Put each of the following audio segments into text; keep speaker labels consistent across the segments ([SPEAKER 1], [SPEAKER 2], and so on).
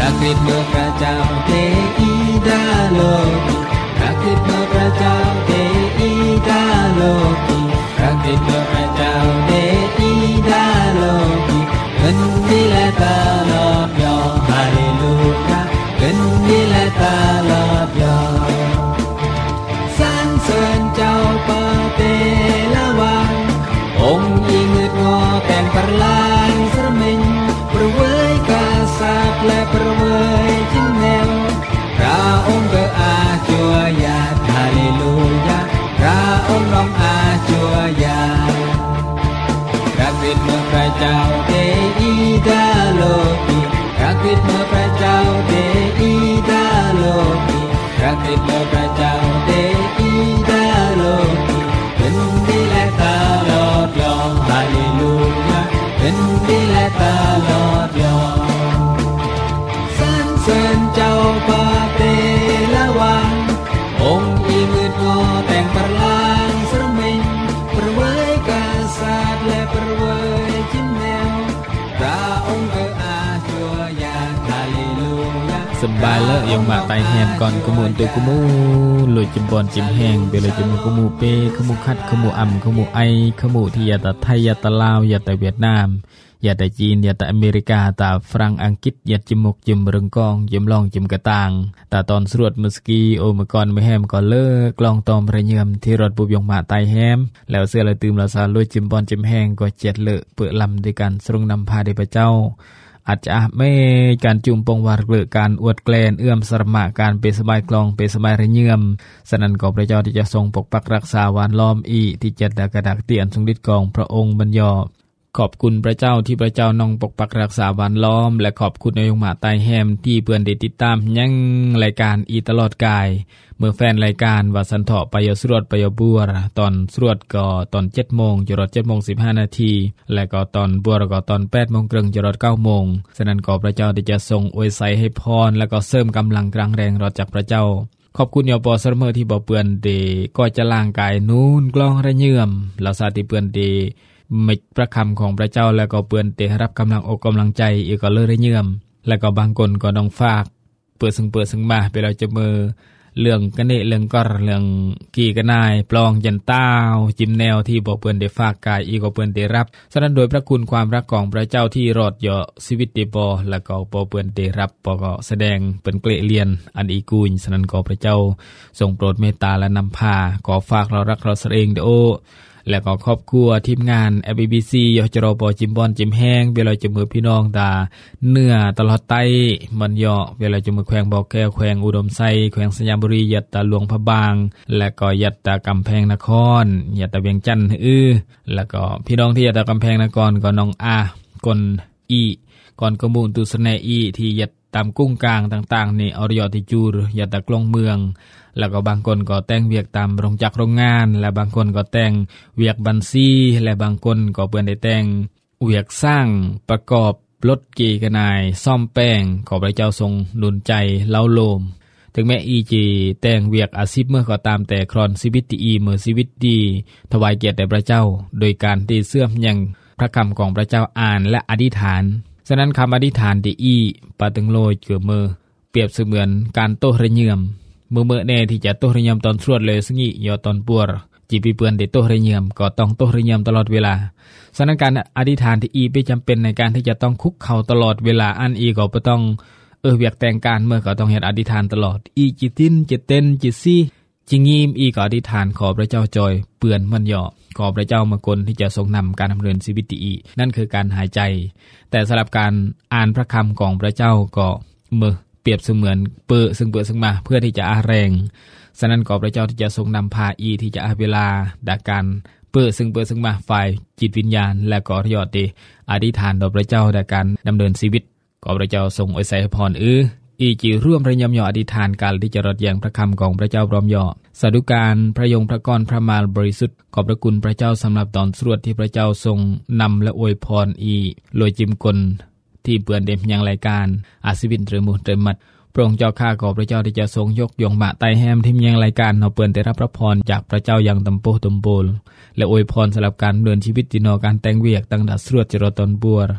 [SPEAKER 1] ฤทธิ์เมื่อพระเจ้าเทอีดาโลกีพระฤทธิ์เมื่อพระเจ้าเทอีดาโลกีพระฤทธิ์เมื่อพระเจ้าเทอีดาโลกีเป็นดีและตลอดยอฮาเลลูยาเป็นดีและตลอดยอสรรเสริญเจ้าปาเตละวันองค์ยิ่งเงือกงอแต่งประลานสรมิงประเวยกาสักและประเวยจินแนวพระองค์ก็อาจัวยาฮาเลลูยาพระองค์น้องอาจัวยาพระคริสต์เมื่อพระเจ้าเทอีดาโลกีพระคริสต์เมื่อพระเจ้าเทอีดาโลกีพระคริสต์เมื่อพระเจ้าเทอีดาโลกีเป็นดีและตลอดยอฮาเลลูยาเป็นดีและตลอดยอสรรเสริญเจ้าปาเตละวันองค์ยิ่งเงือกงอแต่งประลานสรมิงประเวยกาสัตและประเวยจินแนวพระองค์ก็อาจัวยาฮาเลลูยา
[SPEAKER 2] สบายแล้วยังมาไตแฮมก่อนขมูลตัวขมูลุยจิมบอนจิมแห้งเบลจิมขมูเปขมูคัดขมูอ่ำขมูไอขมูที่ยาตะไทยยาตะลาวยาตะเวียดนามยาตะจีนยาตะอเมริกาตะฝรั่งอังกฤษยาจิมมกจิมรึงกองจิมลองจิมกระต่างแต่ตอนสรวดมุสกีโอมกรไม่แฮมก็เลิกกลองตอมระเยิมที่รถบุบยงมาไตแฮมแล้วเสื้อละตืมละซาลุยจิมบอนจิมแห้งก็เจ็ดเลอะเปื้อลำด้วยกันสรงนำพาเดพระเจ้าอาจจะไม่การจุ่มปงวาร์เกลือการอวดแกลนเอื้อมสรมะการเปสบายกลองเปสบายระเยิมสนันก่อพระเจ้าที่จะทรงปกปักรักษาวานล้อมอีที่เจ็ดดากระดักเตียนทรงฤทธิ์กองพระองค์บรรยอขอบคุณพระเจ้าที่พระเจ้านองปกปักรักษาวานล้อมและขอบคุณนายงมาไตแฮมที่เพื่อนได้ติดตามยังรายการอีตลอดกายเมื่อแฟนรายการว่าสันเถาะไปยสรวดไปยบัวตอนสรวดก็ตอน 7 โมงจรด 7 โมง 15 นาทีและก็ตอนบัวก็ตอน 8 โมงครึ่งจรด 9 โมงฉะนั้นขอพระเจ้าที่จะทรงอวยใส่ให้พรและก็เสริมกำลังกลางแรงรอจากพระเจ้าขอบคุณยอปอเสมอที่บ่เปื้อนเดก็จะล่างกายนูนกลองระเยื่อมแล้วสาธิเปื้อนเดมิตรพระคำของพระเจ้าแล้วก็เปื้อนเตรับกำลังอกกำลังใจอีกก็เลยระเยื่อมแล้วก็บางคนก็ต้องฝากเปิดซึ่งมาไปเราจะมือเรื่องกันเนเรื่องก็เรื่องกี่กันนายปลองยันต้าวจิมแนวที่บ่เปื้อนได้ฝากกายอีกก็เปื้อนได้รับฉะนั้นโดยพระคุณความรักของพระเจ้าที่รอดเหาะชีวิตเดบอแล้วก็บ่เปื้อนได้รับบ่ก็แสดงเป็นเกลเลียนอันอีกุญฉะนั้นขอพระเจ้าทรงโปรดเมตตาและนำพาขอฝากเรารักเราเสเองเด้อและก็ครอบครัวทีมงาน FBC ยจรปจิมบอนจิมแห้งเวลาจะมือพี่น้องตาเนื้อตลอดไตมันยอเวลาจะมือแขวงบ่อแก้วแขวงอุดมไซแขวงสยามบุรียัดตาหลวงพระบางและก็ยัดตากำแพงนครยัดตาเวียงจันทน์แล้วก็พี่น้องที่ยัดตากำแพงนครก็น้องกนอีก่อนกมูลตุสเนอีที่ยัดตามกุ้งกลางต่างๆนี่อรยติจูรยัดตากลงเมืองแล้วก็บางคนก็แต่งเวียกตามโรงจักรโรงงานและบางคนก็แต่งเวียกบัญชีและบางคนก็เปิ้นได้แต่งเวียกสร้างประกอบรถกีกระนายซ่อมแป้งขอพระเจ้าทรงหนุนใจเล้าโลมถึงแม้จีแต่งเวียกอาชีพเมื่อก็ตามแต่ครอนชีวิตที่เมื่อชีวิตดีถวายเกียรติแด่พระเจ้าโดยการที่เสื่อมยังพระคำของพระเจ้าอ่านและอธิษฐานฉะนั้นคำอธิษฐานที่ปาตึงโลยเกือมือเปรียบเสมือนการโต้ระเยื่อมเมื่อแน่ที่จะโต้ระเยื่อมตอนสวดเลยซึ่งยอตอนปัวจีปีเปือนได้โต้ระเยื่อมก็ต้องโต้ระเยื่อมตลอดเวลาฉะนั้นการอธิษฐานที่ไม่จำเป็นในการที่จะต้องคุกเข่าตลอดเวลาอันก็บ่ต้องเวียกแต่งการเมื่อก็ต้องเฮ็ดอธิษฐานตลอดจิตินจิเต้นจิซี่จิงีมก็อธิษฐานขอพระเจ้าจอยเปื่อนมันยอขอพระเจ้ามากลที่จะทรงนำการดำเนินชีวิตนั่นคือการหายใจแต่สำหรับการอ่านพระคำของพระเจ้าก็เปรียบเสมือนซึ่งมาเพื่อที่จะอาแรงฉะนั้นขอพระเจ้าที่จะทรงนำพาที่จะอาเวลาดาการซึ่งมาฝ่ายจิตวิญญาณและก็ยอดอธิษฐานต่อพระเจ้าในการดำเนินชีวิตขอพระเจ้าทรงอวยใส่พรจีร่วมระยำยออธิษฐานการที่จะรอดอย่างพระคำของพระเจ้าพร้อมยอสาธุการพระยงพระกรพระมาลบริสุทธิ์ขอบพระคุณพระเจ้าสำหรับตอนสวดที่พระเจ้าทรงนำและอวยพรโดยจิมกลที่เปื่อนเด็มยังรายการอาศิวินเตรมุเตรมัดพระองค์เจ้าข้าขอพระเจ้าที่จะทรงยกยงมาไตแฮมที่ยังรายการเปื่อนได้รับพระพรจากพระเจ้าอย่างตำโปตมโบลและอวยพรสำหรับการดำเนินชีวิตตินอการแต่งเวียกตั้งแต่สวดจรดตอนบัว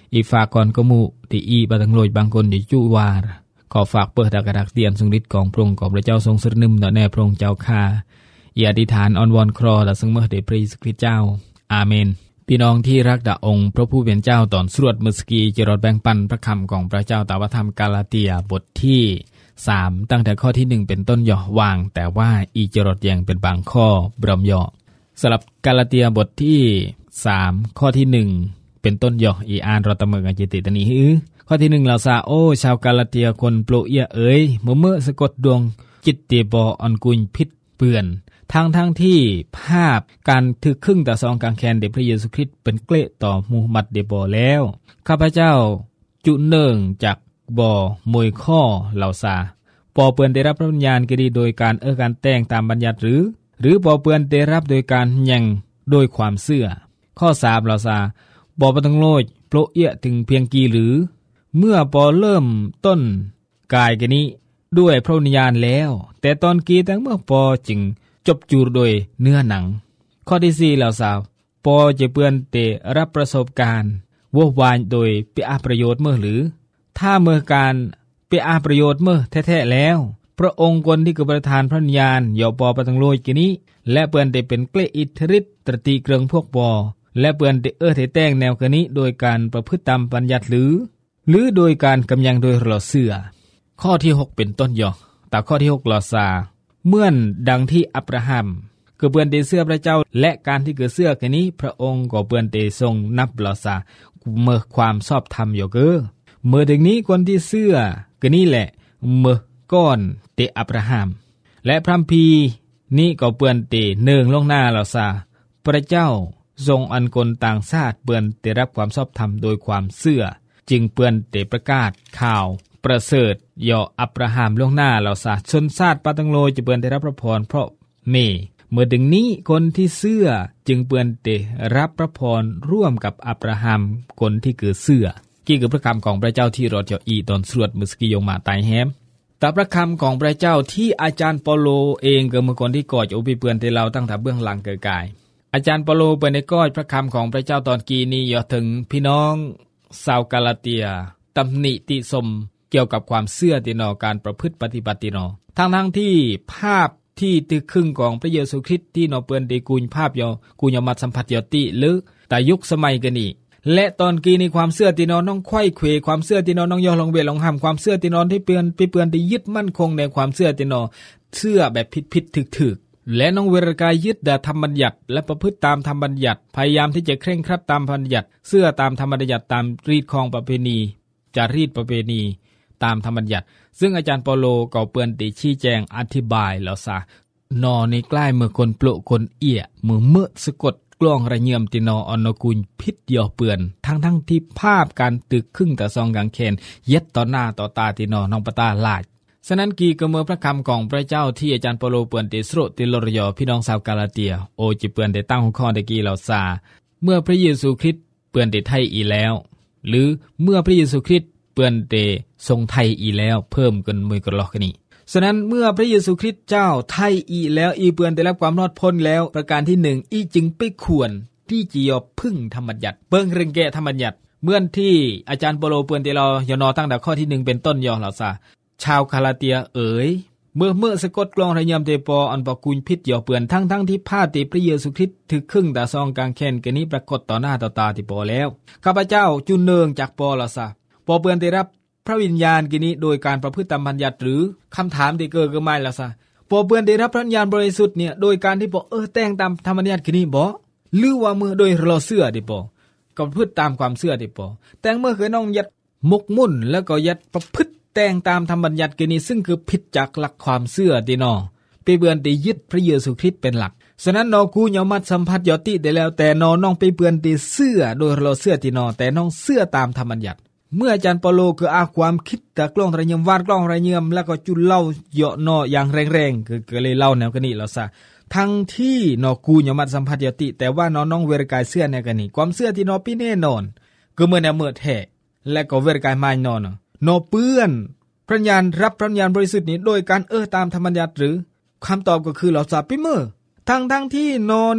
[SPEAKER 2] อีฝากก่อนก็มูที่อีบาตังโลยบางคนที่จุวาขอฝากเปิดกระดักเตียนทรงฤทธิ์ของพระองค์ของพระเจ้าทรงสรนึมต่อแน่พระองค์เจ้าข้าอย่าอธิษฐานอ้อนวอนครอและซึ่งเมื่อเดพระเยซูคริสต์เจ้าอาเมนพี่น้องที่รักดาองค์พระผู้เป็นเจ้าตอนสวดเมื่อกี้จะรอดแบ่งปันพระคำของพระเจ้าตามธรรมกาลาเตียบทที่3ตั้งแต่ข้อที่1เป็นต้นย่อวางแต่ว่าอีจรดแยงเป็นบางข้อบรมย่อสำหรับกาลาเตียบทที่3ข้อที่1เป็นต้นย่ออีอ่านรอตะเมืองจิติตนีหือข้อที่1เราซาโอชาวกาลาเตียคนโปรเอียเอ๋ยเมื่อสะกดดวงจิตเตบออันกุญพิษเปื่อนทั้งที่ภาพการถือครึ่งต่อซองกางแคนเดพระเยซูคริสต์เป็นเกละต่อมูฮัมหมัดเดบอแล้วข้าพเจ้าจุเนื่องจากบ่อมวยข้อเหล่าซาปอเปือนได้รับพระวิญญาณก็ดีโดยการการแต่งตามบัญญัติหรือปอเปือนได้รับโดยการยังโดยความเชื่อข้อ3เหล่าซาบ่อปตังโลยโปรเอียถึงเพียงกีหรือเมื่อปอเริ่มต้นกายกันนี้ด้วยพระวิญญาณแล้วแต่ตอนกีตั้งเมื่อปอจึงจบจูรโดยเนื้อหนังข้อที่4เหล่าสาวปอจะเปือนเตรับประสบการณ์วัววานโดยเปียประโยชน์เมื่อหรือถ้าเมื่อการเปียประโยชน์เมื่อแท้ๆแล้วพระองค์คนที่คือประธานพระวิญญาณย่อปอปตังโลยกินี้และเปือนเตเป็นเกลอิทธิฤทธิ์ตรตีเกรงพวกปอและเปือนเตเทแต่งแนวกนี้โดยการประพฤติตามบัญญัติหรือโดยการกำยังโดยหล่อเสื่อข้อที่6เป็นต้นย่อแต่ข้อที่6หล่อซาเมื่อนดังที่อับราฮัมก็เปือนเตเสื้อพระเจ้าและการที่เกิดเสื้อกันนี้พระองค์ก็เปือนเตทรงนับหล่อซาเมื่อความชอบธรรมอยู่เก้อเมื่อถึงนี้คนที่เสื้อกันนี้แหละเมื่อก้อนเตอับราฮัมและพระพีนี้ก็เปือนเตเนืองลงหน้าหล่อซาพระเจ้าทรงอันคนต่างชาติเปือนเตรับความชอบธรรมโดยความเสื้อจึงเปือนเตประกาศข่าวประเสริฐย่ออับราฮัมล่วงหน้าเหล่าซาชนชาติปาตังโลจะเปือนได้รับพระพรเพราะเมื่อถึงนี้คนที่เสื้อจึงเปือนเตรับพระพรร่วมกับอับราฮัมคนที่เกิดเสื้อกี่คือพระคำของพระเจ้าที่รอเจ้าอีตอนสวดมุสกิยงมาตายแฮมแต่พระคำของพระเจ้าที่อาจารย์เปาโลเองก็เมื่อคนที่ก่อจะอุปเปือนเตเราตั้งแต่เบื้องหลังเกิดกายอาจารย์เปาโลเปิดในก้อยพระคำของพระเจ้าตอนกีนี้ย่อถึงพี่น้องชาวกาลาเตียตำหนิติสมเกี่ยวกับความเชื่อตินอการประพฤติปฏิบัติตินอทั้งที่ภาพที่ตึกครึ่งของพระเยซูคริสต์ที่นอเปือนได้กุญภาพยอกุญยมัดสัมผัสยอติหรือแต่ยุคสมัยกันนี่และตอนกีในความเชื่อตินอน้องไข้เขวความเชื่อตินอน้องยอลงเวลงห้ามความเชื่อตินอที่เปือนที่ยึดมั่นคงในความเชื่อตินอเชื่อแบบผิดถึกและน้องเวรกายยึดแต่ธรรมบัญญัติและประพฤติตามธรรมบัญญัติพยายามที่จะเคร่งครัดตามบัญญัติเชื่อตามธรรมบัญญัติตามรีดคองประเพณีจารีตประเพณีตามธรรมบัญญัติซึ่งอาจารย์เปาโลก็เปือนติชี้แจงอธิบายแล้วซะนอในใกล้เมื่อคนโปรคนเอี่ยเมื่อสะกดกล้องระเงียมตินออนกุลพิษย่อเปือนทั้งที่ภาพการตึกครึ่งแต่ซองกางแขนเย็ดต่อหน้าต่อตาตินอน้องปตาลาดฉะนั้นกีก็เมื่อพระคำของพระเจ้าที่อาจารย์เปาโลเปือนติสโรติลรยอพี่น้องชาวกาลาเตียโอจิเปือนได้ตั้งหัวข้อตะกี้เราซาเมื่อพระเยซูคริสต์เปือนติไทยอีแล้วหรือเมื่อพระเยซูคริสต์เปือนเตทรงไทยอีแล้วเพิ่มกันมือกระลอกนี้ฉะนั้นเมื่อพระเยซูคริสต์เจ้าไทยอีแล้วอีเปือนได้รับความรอดพ้นแล้วประการที่1อีจึงไปควรที่จะยอพึ่งธรรมบัญญัติเบิ่งเรื่องแก่ธรรมบัญญัติเมื่อที่อาจารย์เปาโลเปือนเตเรายอนอตั้งแต่ข้อที่1เป็นต้นยอเราซะชาวกาลาเตียเอ๋ยเมื่อสะกดกลองระยำเตปออันปกุญพิษยอเปือนทั้งที่พาติพระเยซูคริสต์ถึกครึ่งแต่ซองกางแขนกันนี้ปรากฏต่อหน้าต่อตาติปอแล้วข้าพเจ้าจุนเนืองจากปอละซะปอเปือนได้รับพระวิญญาณกินี้โดยการประพฤติตามบัญญัติหรือคำถามที่เกิดขึ้นมาละซะปอเปือนได้รับพระวิญญาณบริสุทธิ์เนี่ยโดยการที่ปอแต่งตามธรรมบัญญัติกินี้บ่หรือว่าเมื่อโดยเราเชื่อดิปอก็ประพฤติตามความเชื่อดิปอแต่เมื่อเคยน้องยัดมกมุ่นแล้วก็ยัดประพฤติแต่งตามธรรมบัญญัติกินี้ซึ่งคือผิดจากหลักความเชื่อดินอไปเปือนได้ยึดพระเยซูคริสต์เป็นหลักฉะนั้นนอกูยอมัดสัมผัสยอติได้แล้วแต่นอน้องไปเปือนได้เชื่อโดยเราเชื่อดินอแต่น้องเชื่อตามธรรมบัญญัติเมื่ออาจารย์เปาโลคืออาความคิดแต่กล้องระเงียมวาดกล้องระเงียมแล้วก็จุดเล่าเหยาะนออย่างแรงๆคือเลยเล่าแนวกันนี้แล้วซะทั้งที่นอกูยอมัดสัมผัสยอติแต่ว่านอน้องเวรกายเชื่อในกันนี้ความเชื่อที่นอพี่แน่นอนคือเมื่อแนวเมื่อแท้และก็เวรกายไม่นอนนอเปื้อนพระญาณรับพระญาณบริสุทธิ์นี้โดยการตามธรรมบัญญัติหรือคำตอบก็คือเราจะปิเมื่อทั้งที่นอเนี่ย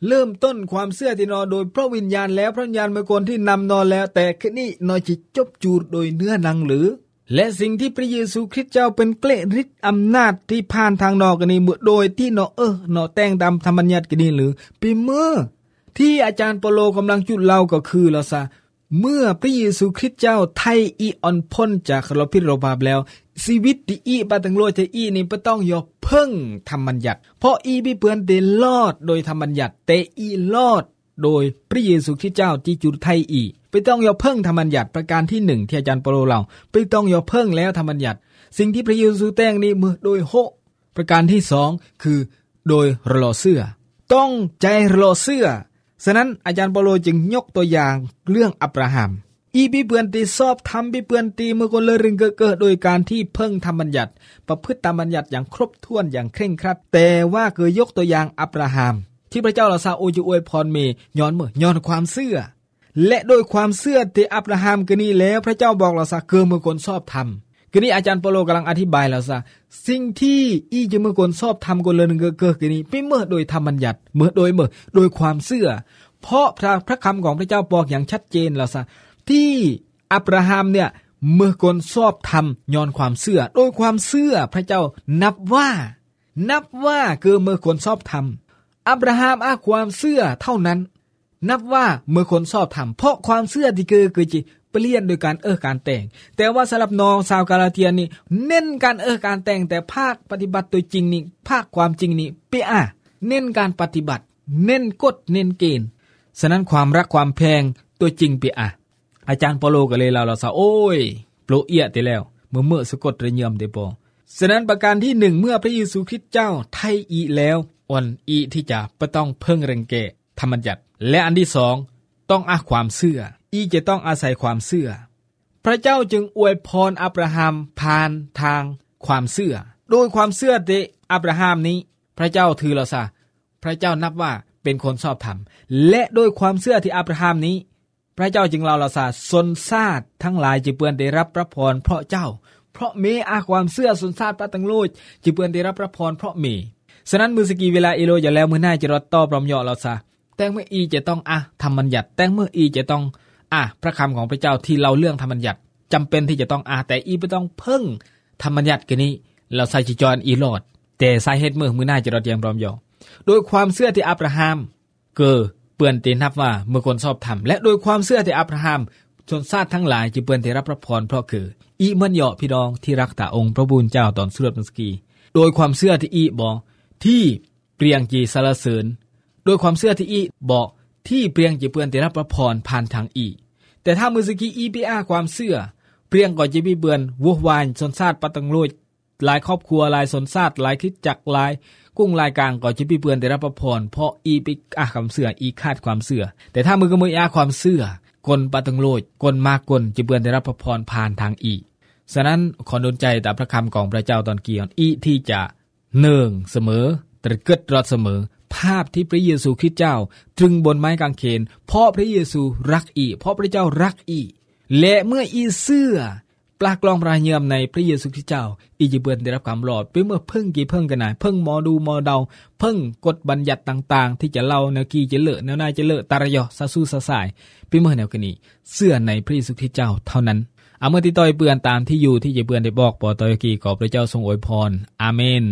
[SPEAKER 2] เริ่มต้นความเชื่อที่นอโดยพระวิญญาณแล้วพระวิญญาณเป็นคนที่นำนอแล้วแต่คืนนี้นอจิจบจูดโดยเนื้อหนังหรือและสิ่งที่พระเยซูคริสต์เจ้าเป็นเกล้ฤทธิ์อำนาจที่ผ่านทางนอกกันนี้โดยที่นอแต่งตามธรรมบัญญัติกันนี้หรือปีเมื่อที่อาจารย์เปโลกำลังจุดเล่าก็คือแล้วซะเมื่อพระเยซูคริสต์เจ้าไถ่อีออนพ้นจากเราพิษเราบาปแล้วชีวิตที่อีปาตังโลจะอีนี่บ่ต้องยอเพิ่งธรรมบัญญัติเพราะอีบิเปือนได้รอดโดยธรรมบัญญัติแต่อีรอดโดยพระเยซูคริสต์เจ้าที่จุดไถ่อีไปต้องยอเพิ่งธรรมบัญญัติประการที่1ที่อาจารย์เปโลเล่าไปต้องยอเพิ่งแล้วธรรมบัญญัติสิ่งที่พระเยซูแต่งนี้เมื่อโดยประการที่2คือโดยรอเสื้อต้องใจรอเสื้อฉะนั้นอาจารย์เปโลจึงยกตัวอย่างเรื่องอับราฮัมอีบิเปือนตีสอบทำบิเปือนตีเมื่อคนเลยรึงเกิดโดยการที่เพิ่งธรรมบัญญัติประพฤติตามบัญญัติอย่างครบถ้วนอย่างเคร่งครัดแต่ว่าเคยยกตัวอย่างอับราฮัมที่พระเจ้าเราซาโอจะอวยพรเมย้อนความเชื่อและโดยความเชื่อที่อับราฮัมก็นี้แล้วพระเจ้าบอกเราซะเกิดเมื่อคนชอบทำก็นี้อาจารย์เปโลกำลังอธิบายเราซะสิ่งที่อีจะเมื่อคนชอบทำคนเลยนึงเกิดก็นี้ไม่เมื่อโดยธรรมบัญญัติเมื่อโดยความเชื่อเพราะพระคำของพระเจ้าบอกอย่างชัดเจนเราซะที่อับราฮัมเนี่ยเมื่อคนชอบทำย้อนความเชื่อโดยความเชื่อพระเจ้านับว่าเกิดเมื่อคนชอบทำอับราฮัมความเชื่อเท่านั้นนับว่าเมื่อคนชอบทำเพราะความเชื่อที่เกิดจิเปลี่ยนโดยการการแต่งแต่ว่าสำหรับน้องชาวกาลาเทียนี่เน้นการการแต่งแต่ภาคปฏิบัติตัวจริงนี่ภาคความจริงนี่เเน้นการปฏิบัติเน้นกฎเน้นเกณฑ์ฉะนั้นความรักความแพงตัวจริงอาจารย์เปโลก็เลยเราซะโอ้ยโปรเอียติแล้วเมื่อสะกดระเยิมเดปอฉะนั้นประการที่1เมื่อพระเยซูคริสต์เจ้าไถ่อีแล้วอีที่จะบ่ต้องเพิ่งรังแกธรรมบัญญัติและอันที่2ต้องความเชื่ออีจะต้องอาศัยความเชื่อพระเจ้าจึงอวยพรอับราฮัมผ่านทางความเชื่อโดยความเชื่อที่อับราฮัมนี้พระเจ้าถือเราซะพระเจ้านับว่าเป็นคนชอบธรรมและโดยความเชื่อที่อับราฮัมนี้พระเจ้าจึงเราซะชนชาติทั้งหลายจะเปื้อนได้รับพระพรเพราะเจ้าเพราะเมความเชื่อชนชาติทั้งโลกจะเปื้อนได้รับพระพรเพราะเมฉะนั้นมื้อสกีเวลาอีโลอย่าแล้วมื้อหน้าจะรอดต่อปรอมเหยาะเราซะแต่เมื่ออีจะต้องธรรมบัญญัติแต่เมื่ออีจะต้องพระคำของพระเจ้าที่เราเรื่องธรรมบัญญัติจำเป็นที่จะต้องแต่อีไม่ต้องเพิ่งธรรมบัญญัติกันนี้เราใส่จิจรอีหลอดแต่สาเหตุมื้อหน้าจะรอดอย่างปรอมเหยาะโดยความเชื่อที่อับราฮัมเกิดเปื้อนตีนับว่าเมื่อคนชอบธรรมและโดยความเชื่อที่อับราฮัมชนชาติทั้งหลายจะเปื้อนได้รับพระพรเพราะคืออีมันเหยาะพี่น้องที่รักตาองค์พระผู้เป็นเจ้าตอนสุดมื้อสกีโดยความเชื่อที่อีบอกที่เปรียงจีสรรเสริญโดยความเชื่อที่อีบอกที่เปรียงจะเปื้อนได้รับพระพรผ่านทางอีแต่ถ้ามื้อสกีอีไปความเชื่อเปรียงก็จะมีเบือนวัววานชนชาติปะตังโลดหลายครอบครัวหลายชนชาติหลายคริสตจักรหลายกุ้งลายกลางก็จะมีเปื้อนได้รับพระพรเพราะอีไปความเชื่ออีคาดความเชื่อแต่ถ้ามือก็มือความเชื่อกลปะตังโลดกลมากกลจะเปื้อนได้รับพระพรผ่านทางอีฉะนั้นขอดลใจตามพระคำของพระเจ้าตอนเกียรอีที่จะเนืองเสมอตรึกเกิดรอดเสมอภาพที่พระเยซูคริสต์เจ้าตรึงบนไม้กางเขนเพราะพระเยซูรักอีเพราะพระเจ้ารักอีและเมื่ออีเสื้อปลากลองปลาเยี่ยมในพระเยซูคริสต์เจ้าอีจะเบิ่นได้รับความรอดไปเมื่อเพิ่งกี่เพิ่งกันไหนเพิ่งหมอดูหมอเดาเพิ่งกฎบัญญัติต่างๆที่จะเล่าแนวกี้จะเลอะแนวนายจะเลอะตารยอซาสู้ซาสายไปเมื่อแนวกันนี้เสื้อในพระเยซูคริสต์เจ้าเท่านั้นเมื่อที่ต่อยเปื้อนตามที่อยู่ที่จะเปื้อนได้บอกปอตอยกี้ขอพระเจ้าทรงอวยพรอาเมน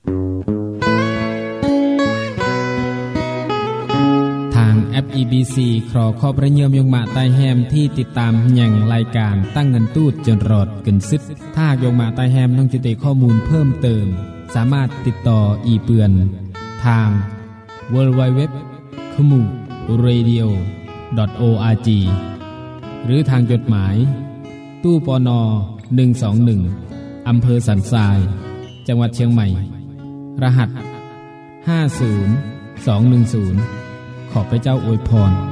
[SPEAKER 2] ทางแอป EBC ขอขอบพระเยิมยงมาใต้แฮมที่ติดตามแห่งรายการตั้งเงินตู้จนรอดกึ่นซึดถ้ายงมาใต้แฮมต้องจุดข้อมูลเพิ่มเติมสามารถติดต่ออีเปือนทาง www.kmu.radio.org หรือทางจดหมายตู้ปน121อำเภอสันทรายจังหวัดเชียงใหม่รหัส50210ขอพระเจ้าอวยพร